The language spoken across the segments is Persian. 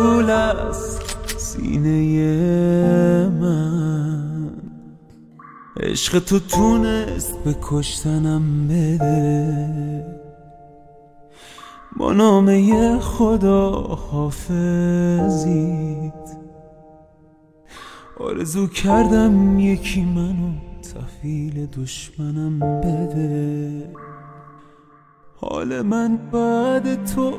دول از سینه من. عشق تو تونست به کشتنم بده، با نامه خدا حافظید. آرزو کردم یکی منو تحویل دشمنم بده. حال من بعد تو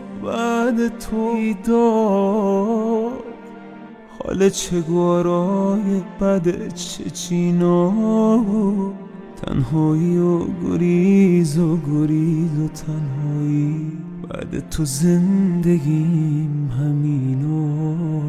داد، حال چگوارای بد چچینا بود. تنهایی و گریز و تنهایی، بعد تو زندگیم همینا.